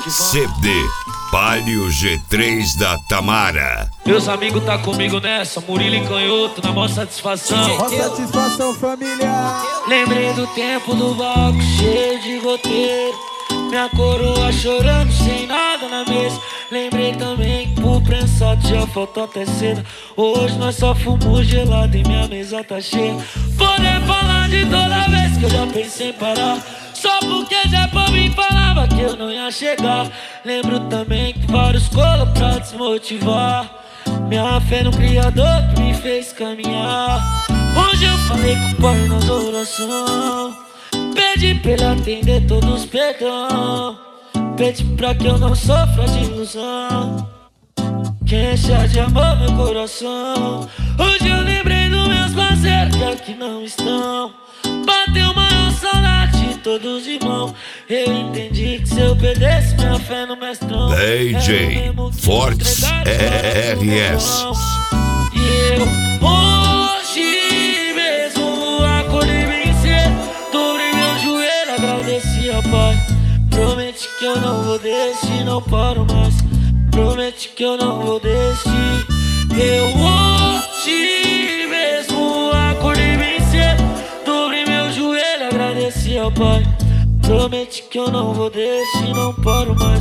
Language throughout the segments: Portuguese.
CD Palio G3 da Tamara. Meus amigos tá comigo nessa, Murilo e Canhoto, na maior satisfação. Mó satisfação, família. Lembrei do tempo do balco cheio de goteiro, minha coroa chorando sem nada na mesa. Lembrei também que por prensado já faltou até seda. Hoje nós só fumamos gelado e minha mesa tá cheia. Poder falar de toda vez que eu já pensei em parar, só porque já pra mim falava que eu não ia chegar. Lembro também que vários colos pra desmotivar, minha fé no Criador que me fez caminhar. Hoje eu falei com o Pai nas orações, pedi pra ele atender todos os perdão, pedi pra que eu não sofra de ilusão, que encha de amor meu coração. Hoje eu lembrei dos meus parceiros que aqui não estão, bateu maior saudade de todos os irmãos. Eu entendi que se eu perdesse minha fé no mestrão, DJ Fortes RS. E eu hoje mesmo acordei bem cedo, dobrei meu joelho, agradeci ao Pai. Prometi que eu não vou desistir, não paro mais. Prometi que eu não vou desistir. Eu hoje mesmo acordei bem cedo, dobrei meu joelho, agradeci ao Pai. Prometi que eu não vou desistir, não paro mais.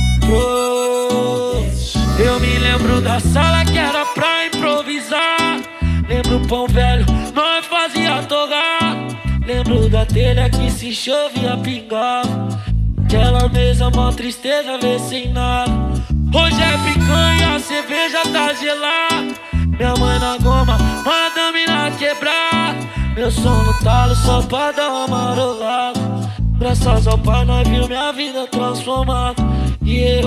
Eu me lembro da sala que era pra improvisar, lembro o pão velho, nós fazia torrar. Lembro da telha que se chovia pingava, aquela mesa mó tristeza, vê sem nada. Hoje é picanha, a cerveja tá gelada, minha mãe na goma, madame na quebrada. Meu som no talo só pra dar uma marolada. Graças ao Pai nós viu minha vida transformada. E eu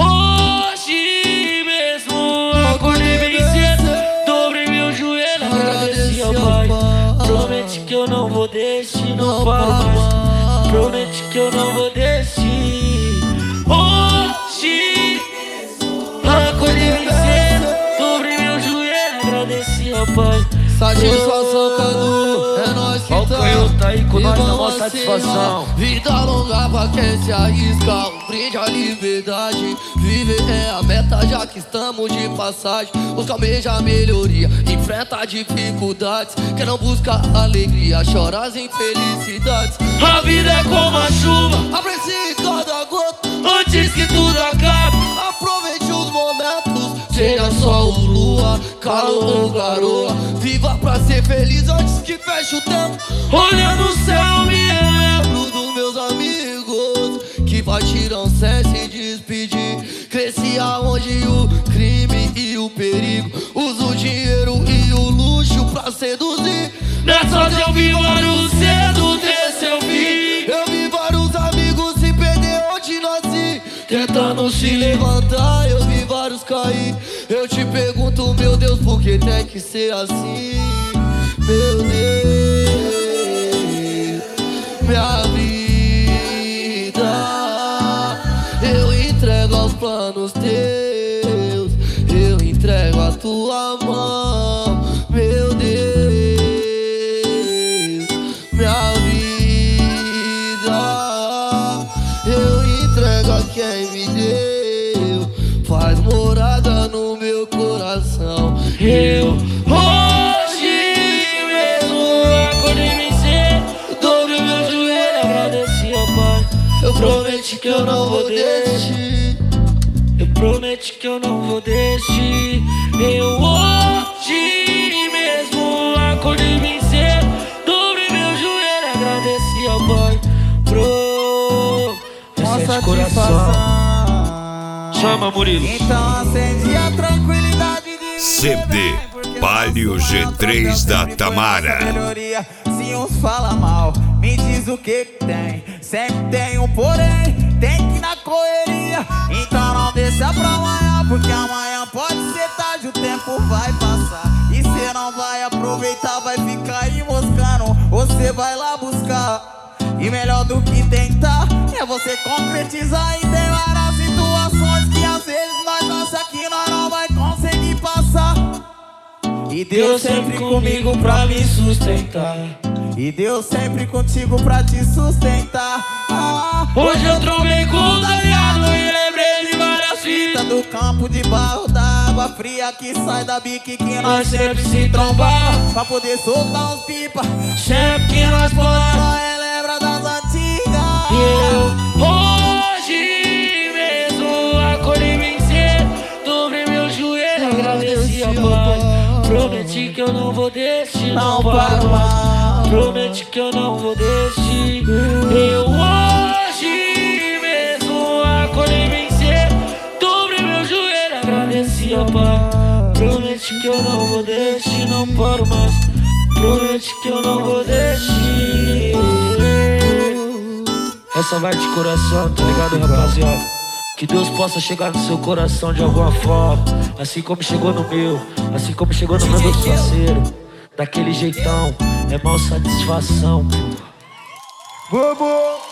hoje mesmo acordei bem cedo, dobrei meu joelho, agradeci ao Pai. Prometi que eu não vou desistir, não paro mais. Prometi que eu não vou desistir. Hoje acordei bem cedo, dobrei meu joelho, agradeci ao Pai. Satisfação, Cadu, é nóis que tá. O Canhoto aí com nós na maior assim, satisfação. Vida longa pra quem se arrisca, um brinde à liberdade. Viver é a meta, já que estamos de passagem. Busca almeja a melhoria, enfrenta dificuldades. Quem não busca alegria, chora as infelicidades. A vida é como a chuva, aprecie cada gota antes que tudo acabe. Aproveite os momentos, seja sol ou lua, calor ou garoa. Viva pra ser feliz antes que feche o tempo. Olhando o céu me lembro Dos meus amigos que partiram sem se despedir. Cresci aonde o crime e o perigo usa o dinheiro e o luxo pra seduzir. nessas eu vi vários cedo ter seu fim. Eu vi vários amigos se perder onde nasci, Tentando se levantar, eu vi vários cair. Eu te pergunto, meu Deus, por que tem que ser assim? Meu Deus, minha vida eu entrego aos planos teus, eu entrego a tua mão. Meu Deus, minha vida eu entrego a quem me deu, faz morada no meu coração. Eu hoje mesmo acordei bem cedo, dobrei meu joelho, agradeci ao Pai. Eu prometi que eu não vou desistir. Eu prometi que eu não vou desistir. Eu hoje mesmo acordei bem cedo, dobrei meu joelho, agradeci ao Pai. Essa é de coração. Chama, Murilo. Então acende a tranquilidade de CD Palio G3 da Tamara. melhoria. Se uns falam mal, me diz o que tem. Sempre tem um porém, tem que ir na correria. Então não deixa pra amanhã, porque amanhã pode ser tarde, o tempo vai passar e cê não vai aproveitar, vai ficar aí moscando. Você vai lá buscar, e melhor do que tentar é você concretizar. E tem várias situações que às vezes nós acha que nós não vai conseguir passar. E Deus sempre comigo pra me sustentar. E Deus sempre contigo pra te sustentar. Hoje eu trombei com o Daniel e do campo de barro, da água fria que sai da bique que nós sempre se trombar, pra poder soltar uns pipa, sempre que nós podemos relembra das antigas. Hoje mesmo acordei bem cedo, dobrei meu joelho, agradeci a paz. Prometi que eu não vou desistir, não paro mais. Prometi que eu não vou desistir. Eu hoje mesmo acordei bem cedo, dobrei meu joelho, agradeci a paz. Prometi que eu não vou desistir, não paro mais. Prometi que eu não vou desistir. Essa vai de coração, tá ligado, rapaziada? Que Deus possa chegar no seu coração de alguma forma, assim como chegou no meu, assim como chegou no meu dos parceiros. Daquele jeitão, é maior satisfação, pô. Bobo.